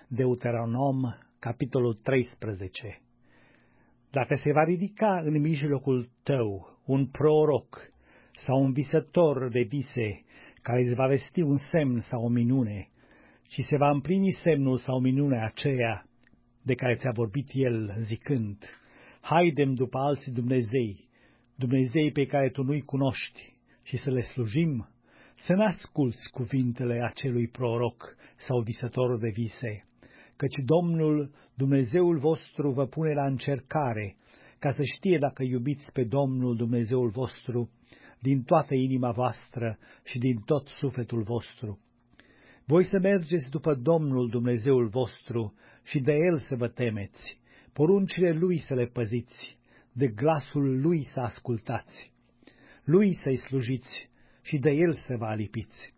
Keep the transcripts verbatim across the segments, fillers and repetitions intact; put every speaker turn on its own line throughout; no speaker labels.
Deuteronom, capitolul treisprezece. Dacă se va ridica în mijlocul tău un proroc sau un visător de vise care îți va vesti un semn sau o minune și se va împlini semnul sau minunea aceea de care ți-a vorbit el zicând: haidem după alții Dumnezei, Dumnezei pe care tu nu-i cunoști, și să le slujim, să n-asculți cuvintele acelui proroc sau visător de vise, căci Domnul, Dumnezeul vostru, vă pune la încercare, ca să știe dacă iubiți pe Domnul Dumnezeul vostru din toată inima voastră și din tot sufletul vostru. Voi să mergeți după Domnul Dumnezeul vostru și de El să vă temeți, poruncile Lui să le păziți, de glasul Lui să ascultați, Lui să-i slujiți și de El să vă alipiți.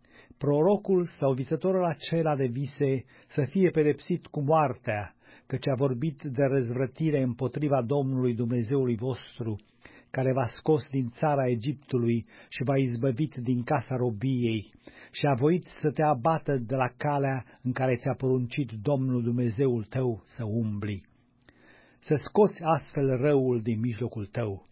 Prorocul sau visătorul acela de vise să fie pedepsit cu moartea, căci a vorbit de răzvrătire împotriva Domnului Dumnezeului vostru, care v-a scos din țara Egiptului și v-a izbăvit din casa robiei și a voit să te abată de la calea în care ți-a poruncit Domnul Dumnezeul tău să umbli. Să scoți astfel răul din mijlocul tău.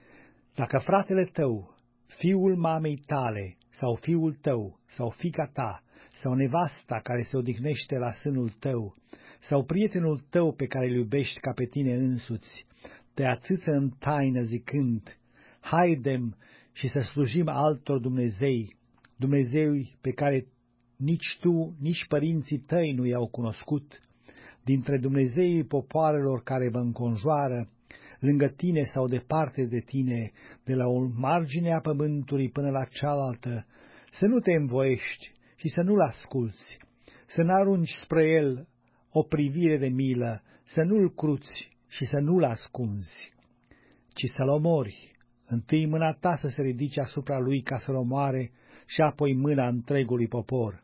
Dacă fratele tău, fiul mamei tale, sau fiul tău, sau fiica ta, sau nevasta care se odihnește la sânul tău, sau prietenul tău pe care îl iubești ca pe tine însuți, te ațâță în taină zicând: haidem și să slujim altor Dumnezei, Dumnezeii pe care nici tu, nici părinții tăi nu i-au cunoscut, dintre Dumnezeii popoarelor care vă înconjoară, lângă tine sau departe de tine, de la o margine a pământului până la cealaltă, să nu te învoiești și să nu-l asculți, să n-arunci spre el o privire de milă, să nu-l cruți și să nu-l ascunzi, ci să-l omori, întâi mâna ta să se ridice asupra lui ca să-l omoare și apoi mâna întregului popor.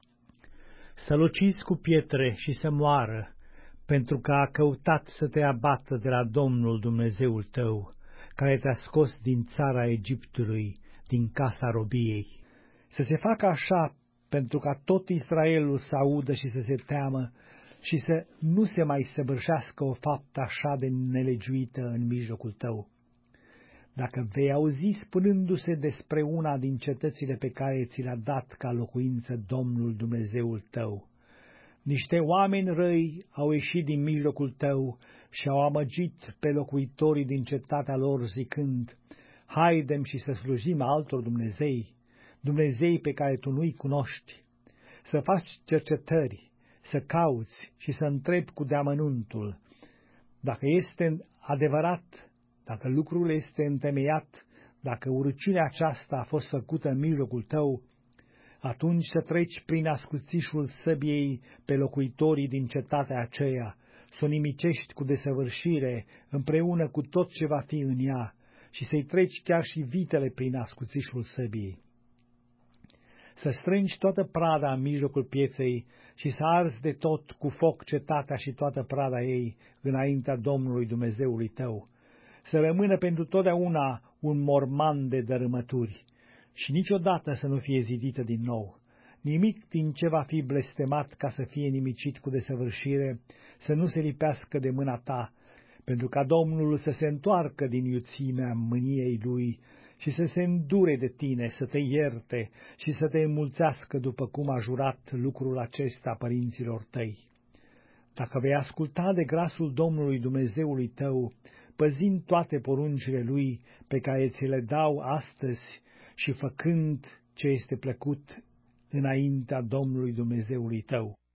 Să-l ucizi cu pietre și să moară, pentru că a căutat să te abată de la Domnul Dumnezeul tău, care te-a scos din țara Egiptului, din casa robiei. Să se facă așa pentru ca tot Israelul să audă și să se teamă și să nu se mai săvârșească o faptă așa de nelegiuită în mijlocul tău. Dacă vei auzi spunându-se despre una din cetățile pe care ți le-a dat ca locuință Domnul Dumnezeul tău: niște oameni răi au ieșit din mijlocul tău și au amăgit pe locuitorii din cetatea lor zicând: haidem și să slujim altor Dumnezei, Dumnezei pe care tu nu-i cunoști, să faci cercetări, să cauți și să întrebi cu deamănuntul. Dacă este adevărat, dacă lucrul este întemeiat, dacă urăciunea aceasta a fost făcută în mijlocul tău, atunci să treci prin ascuțișul săbiei pe locuitorii din cetatea aceea, să o nimicești cu desăvârșire împreună cu tot ce va fi în ea și să-i treci chiar și vitele prin ascuțișul săbiei. Să strângi toată prada în mijlocul pieței și să arzi de tot cu foc cetatea și toată prada ei înaintea Domnului Dumnezeului tău, să rămână pentru totdeauna un morman de dărâmături și niciodată să nu fie zidită din nou. Nimic din ce va fi blestemat ca să fie nimicit cu desăvârșire, să nu se lipească de mâna ta, pentru ca Domnul să se întoarcă din iuțimea mâniei lui și să se îndure de tine, să te ierte și să te înmulțească după cum a jurat lucrul acesta părinților tăi. Dacă vei asculta de glasul Domnului Dumnezeului tău, păzind toate poruncile lui pe care ți le dau astăzi și făcând ce este plăcut înaintea Domnului Dumnezeului tău.